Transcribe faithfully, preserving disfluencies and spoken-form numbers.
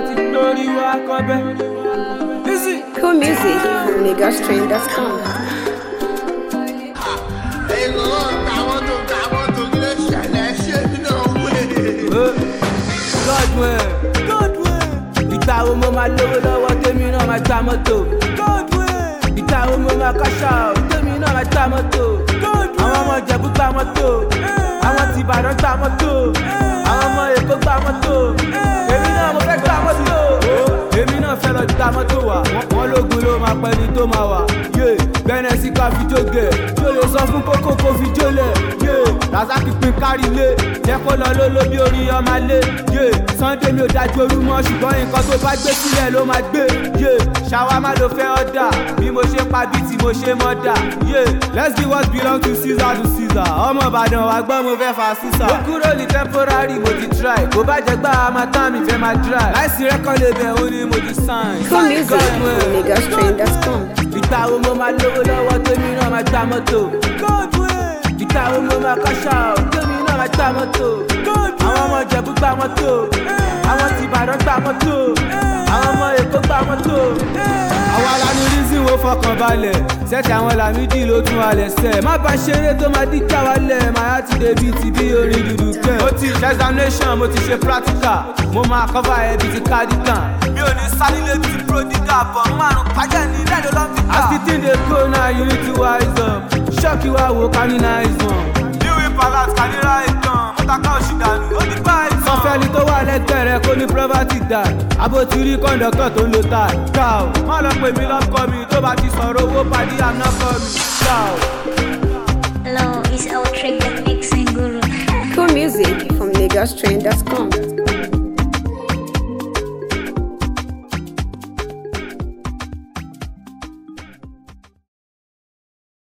láti lórí wa kan bẹ́ẹ̀. Cool music from Lagos Train dot com. Godwin, Godwin. Ìgbà wo mo máa lówó lọ́wọ́ tèmi náà máa ta mọ́tò. Godwin. Ìgbà wo mo máa cash out tèmi náà máa ta mọ́tò. Godwin. Àwọn ọmọ Ìjẹ̀bú gba mọ́tò. Àwọn ti Ìbàdàn gba mọ́tò. Àwọn ọmọ Èkó gba mọ́tò. Èmi náà mo fẹ́ gba mọ́tò. Èmi náà fẹ́ lọ gba mọ́tò wá. Wọ́n lógun ló máa pẹ́ ní tó máa wà. Bẹ́ẹ̀nẹ̀ sí ká fi jóge. Tí o lè sọ fún kókó kó fi jólẹ̀. Razaki pin kárí lé. Jẹ́ kó lọ lóló bí orin ọmọ lé. Sunday mi ò dájú orú mọ́ ṣùgbọ́n nǹkan tó bá gbé sílẹ̀ ló máa gbé. Ṣàwámà ló fẹ́ ọ̀dà bí mo ṣe pa bí tí mo ṣe mọ́dà. Let's give what belong to Caesar to Caesar. Ọmọ Ìbàdàn wa gbọ́ mo fẹ́ fa sísà. Mo kúrò ní temporary mo ti try. Kò bá jẹ́ gbá àmà tán mi fẹ́ máa dry. Láìsí rẹ́kọ̀ lè bẹ̀ ó ní mo ti sign. Cool music from Lagos Train dot com. Ìgbà wo mo máa lówó lọ́wọ́ tèmi náà máa ta mọ́tò. Ìgbà wo mo máa cash out tèmi náà máa ta mọ́tò. Àwọn ọmọ Ìjẹ̀bú gba mọ́tò. Àwọn ti Ìbàdàn gba mọ́tò. Àwọn ọmọ Èkó gba mọ́tò. Àwọn alánú reason wo fọkàn balẹ̀. Sẹ́ẹ̀tì àwọn Lámídì ló tún halẹ̀ sẹ̀. Má bá ṣeré tó máa díjà wálẹ̀. Màá ti débi ti bí orin dúdú kẹ́. Mo ti ṣe examination, mo ti ṣe practical. Mo máa cover ẹbí ti cardigan. Mi ò ní sálílé bíi prodigal bọ̀. Márùn-ún pàjẹ́ ní ilé ló fi ká. As the thing dey go now, you need to wise up. Ṣọ́ọ̀kì wa wo caninize one. New Palace Kanira ìtàn. Mọ́tàkà òṣì dànù, ó ti bá ìtàn. Sọfẹ́ni tó wà lẹ́gbẹ̀ẹ́ rẹ̀ kó ní poverty dà. Abo ti rí kọ́ńdọ̀kọ̀ tó ń lo tà. Ká o, má lọ pè mí lọ́kọ̀ mi tó bá ti sọ̀rọ̀ owó pàdé àná kọ́ mi. Ká o. Hello, it's our trick that makes Guru. Cool music from Lagos Train dot com.